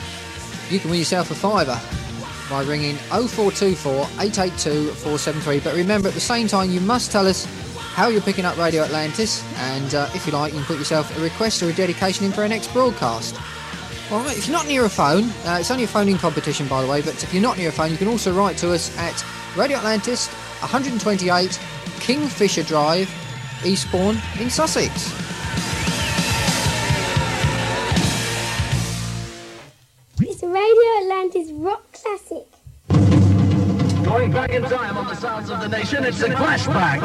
You can win yourself a fiver by ringing oh four two four, eight eight two, four seven three. But remember, at the same time, you must tell us how you're picking up Radio Atlantis, and uh, if you like, you can put yourself a request or a dedication in for our next broadcast. Alright, if you're not near a phone, uh, it's only a phone-in competition, by the way, but if you're not near a phone, you can also write to us at Radio Atlantis, one twenty-eight Kingfisher Drive, Eastbourne in Sussex.
It's Radio Atlantis rock classic.
Going back in time on the sounds of the nation, it's a flashback.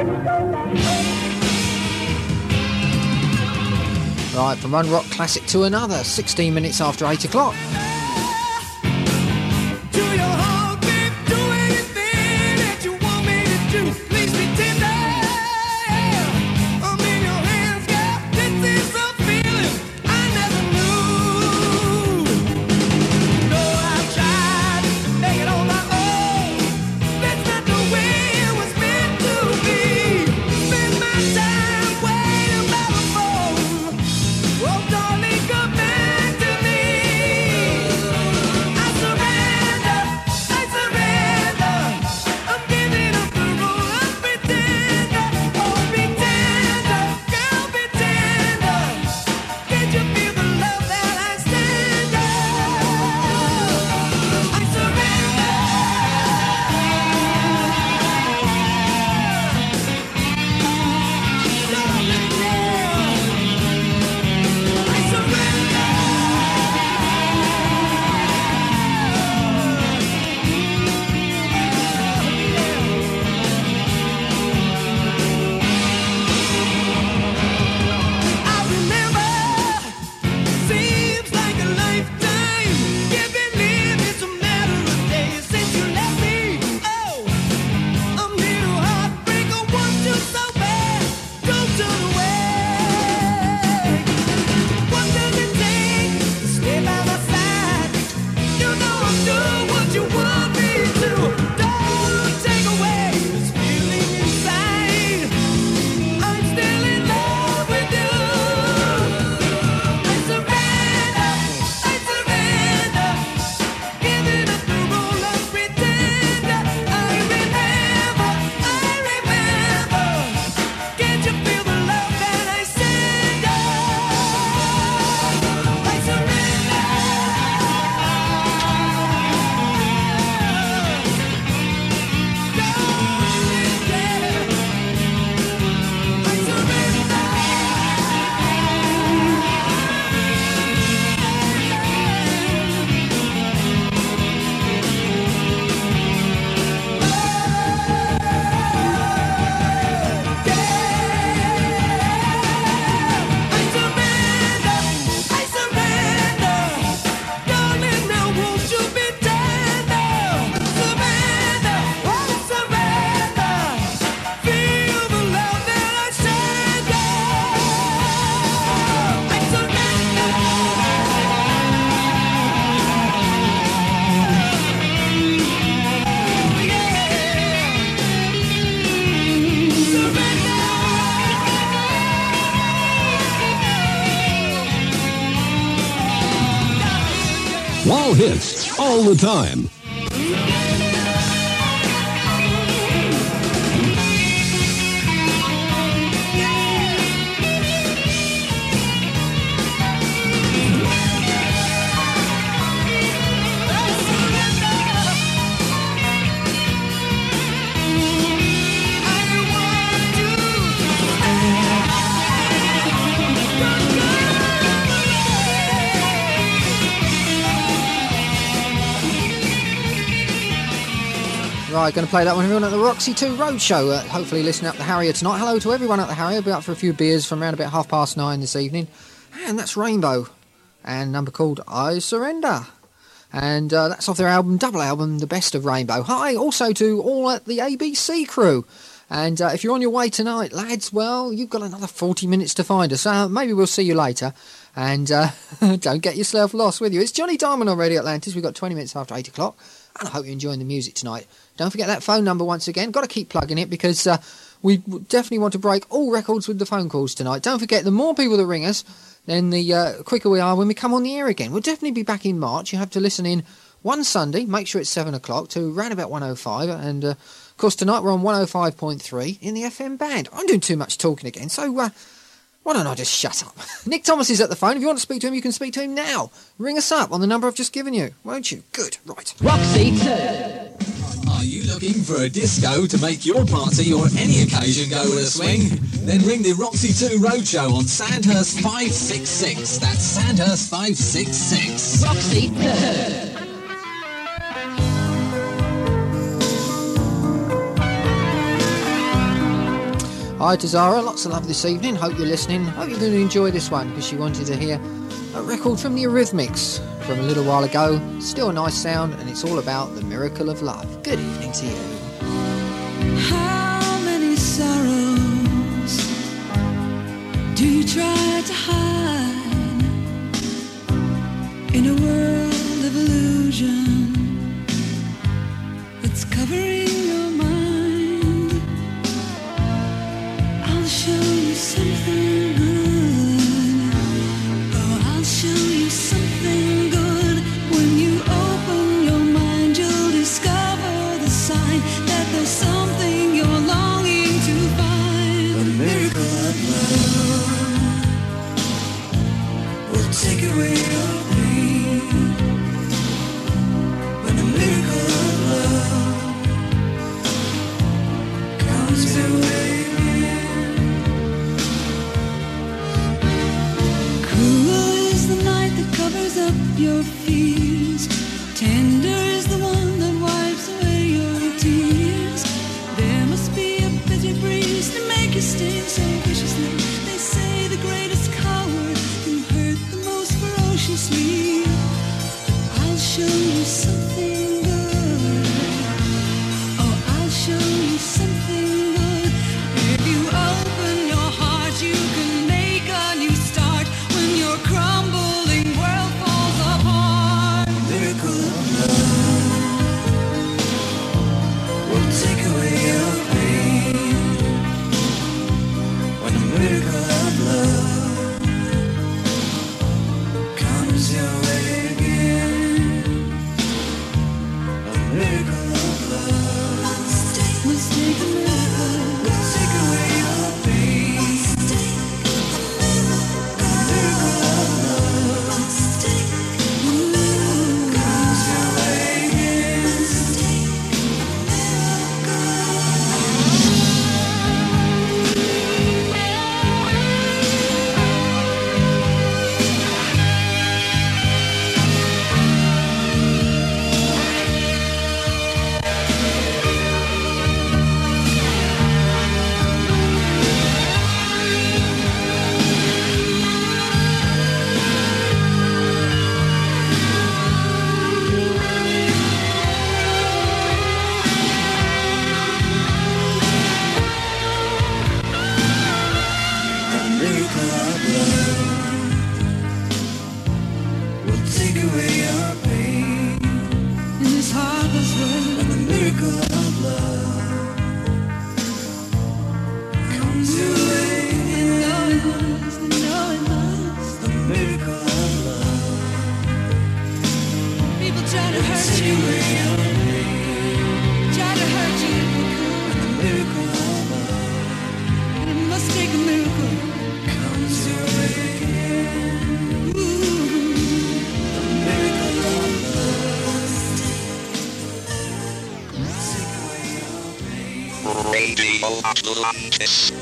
Right, from one rock classic to another, sixteen minutes after eight o'clock.
All hits, all the time.
Right, going to play that one everyone at the Roxy two Roadshow. Uh, hopefully listening up the Harrier tonight. Hello to everyone at the Harrier. Be up for a few beers from around about half past nine this evening. And that's Rainbow. And a number called I Surrender. And uh, that's off their album, double album, The Best of Rainbow. Hi also to all at the A B C crew. And uh, if you're on your way tonight, lads, well, you've got another forty minutes to find us. Uh, maybe we'll see you later. And uh, don't get yourself lost with you. It's Johnny Diamond on Radio Atlantis. We've got twenty minutes after eight o'clock. And I hope you're enjoying the music tonight. Don't forget that phone number once again. Got to keep plugging it because uh, we definitely want to break all records with the phone calls tonight. Don't forget, the more people that ring us, then the uh, quicker we are when we come on the air again. We'll definitely be back in March. You have to listen in one Sunday. Make sure it's seven o'clock to round about one oh five. And, uh, of course, tonight we're on one oh five point three in the F M band. I'm doing too much talking again, so uh, why don't I just shut up? Nick Thomas is at the phone. If you want to speak to him, you can speak to him now. Ring us up on the number I've just given you, won't you? Good, right.
Roxy two.
Are you looking for a disco to make your party or any occasion go with a swing? Then ring the Roxy two Roadshow on Sandhurst five six six. That's Sandhurst five six six.
Roxy two.
Hi to Zara, lots of love this evening. Hope you're listening. Hope you're going to enjoy this one because she wanted to hear a record from the Eurythmics from a little while ago. Still a nice sound, and it's all about the miracle of love. Good evening to you.
How many sorrows do you try to hide in a world of illusion that's covering your mind? I'll show you something good. Oh, I'll show you something good. When you open your mind, you'll discover the sign that there's something you're longing to find. A miracle of love will take away your pain. When the miracle of love comes your way. Cruel is the night that covers up your fears. Tender is the one that wipes away your tears. There must be a bitter breeze to make you sting so viciously. They say the greatest coward can hurt the most ferociously. I'll show you something good. Oh, I'll show you something good. If you open your heart, you can make a new start when your crumbling world falls apart. Miracle of love will take away your pain. When the miracle of love comes your way again. A miracle of love must take a miracle, will take away your pain. A miracle of love comes your way again. A miracle of love will take away your pain. In this heartless world, and the miracle of love comes your way. You know it must, you know it must. The miracle of love. People try to hurt you, try to hurt you if they could. And the miracle of love, and it must take a miracle. Comes your way again. Ooh, the miracle of love. Take away your pain.
Radio Atlantis.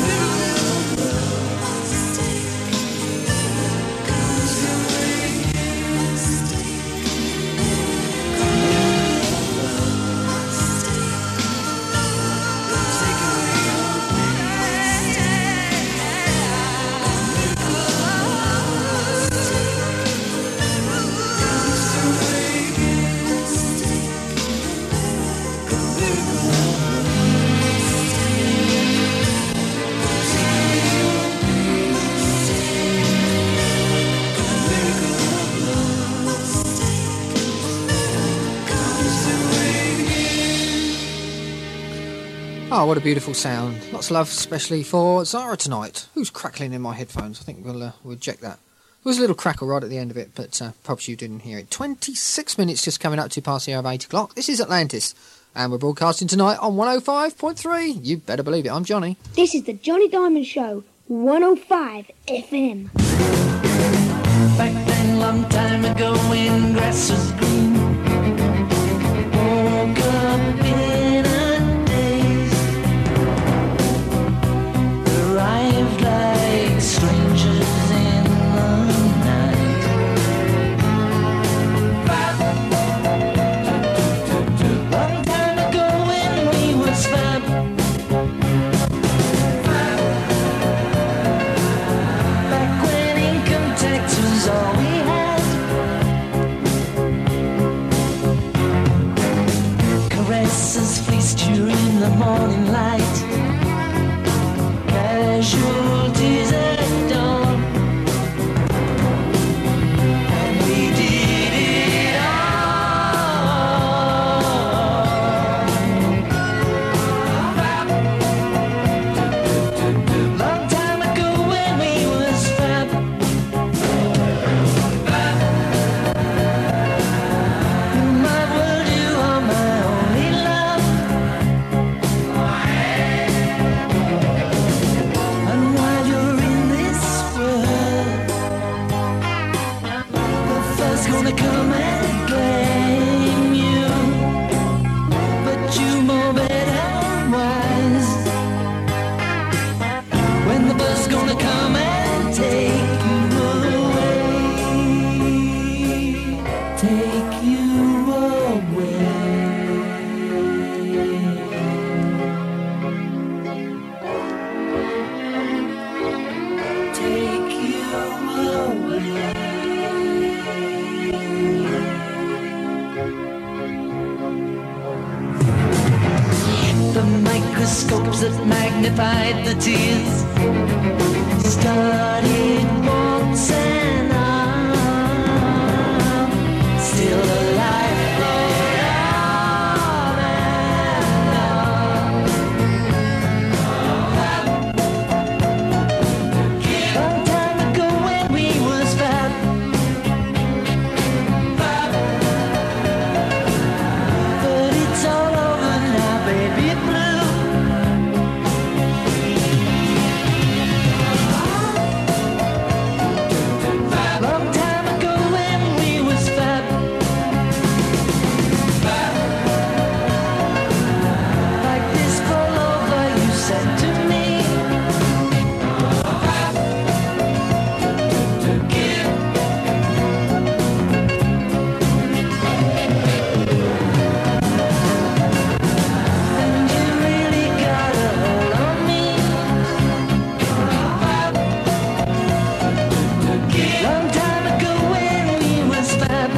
Oh, what a beautiful sound. Lots of love, especially for Zara tonight. Who's crackling in my headphones? I think we'll, uh, we'll check that. There was a little crackle right at the end of it, but uh, perhaps you didn't hear it. twenty-six minutes just coming up to past the hour of eight o'clock. This is Atlantis, and we're broadcasting tonight on one oh five point three. You better believe it. I'm Johnny.
This is the Johnny Diamond Show, one oh five F M.
Back then, long time ago, when grass was green, woke up in bus gonna come and claim you, but you know better wise. When the bus gonna come and take you away, take you away. Take you away. The microscopes that magnified the tears started once and I'm still alive for on and on. Long time ago when we was fat, but it's all over now, baby blue. Long time ago when we was fat, like this fall over, you said to me, to give. And you really got a hold on me. Long time ago when we was fat.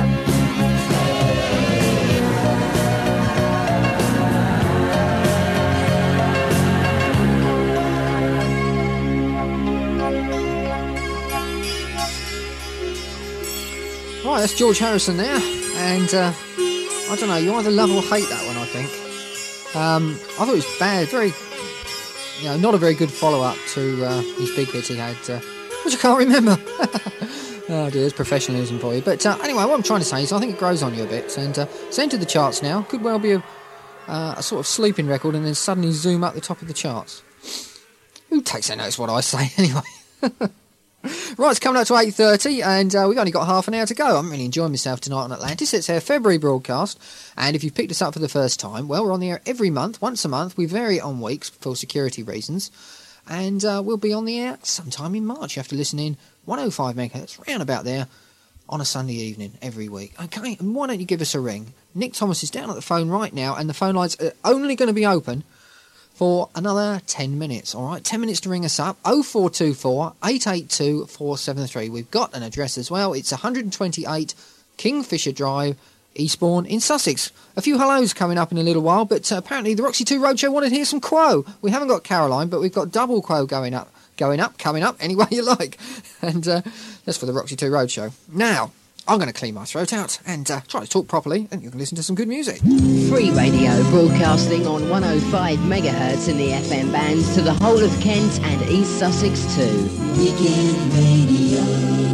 Right, that's George Harrison there, and uh, I don't know, you either love or hate that one, I think. Um, I thought it was bad, very, you know, not a very good follow-up to uh, his big hit he had, uh, which I can't remember. Oh dear, it's professionalism for you. But uh, anyway, what I'm trying to say is I think it grows on you a bit, and uh, it's entered the charts now. Could well be a, uh, a sort of sleeping record and then suddenly zoom up the top of the charts. Who takes a notice what I say, anyway? Right, it's coming up to eight thirty and uh, we've only got half an hour to go. I'm really enjoying myself tonight on Atlantis. It's our February broadcast, and if you've picked us up for the first time, well, we're on the air every month, once a month. We vary on weeks for security reasons, and uh, we'll be on the air sometime in March. You have to listen in one oh five megahertz, round about there, on a Sunday evening every week. Okay, and why don't you give us a ring? Nick Thomas is down at the phone right now, and the phone lines are only going to be open for another ten minutes, all right? ten minutes to ring us up, oh four two four, eight eight two, four seven three. We've got an address as well. It's one twenty-eight Kingfisher Drive, Eastbourne in Sussex. A few hellos coming up in a little while, but uh, apparently the Roxy two Roadshow wanted to hear some Quo. We haven't got Caroline, but we've got double Quo going up, going up, coming up, any way you like. And uh, that's for the Roxy two Roadshow. Now, I'm going to clean my throat out and uh, try to talk properly, and you can listen to some good music.
Free radio broadcasting on one oh five megahertz in the F M bands to the whole of Kent and East Sussex too. Weekend radio.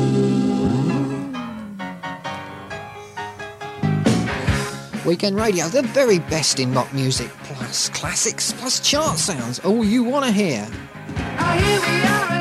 Weekend radio, the very best in rock music, plus classics, plus chart sounds, all you want to hear.
Now here we are.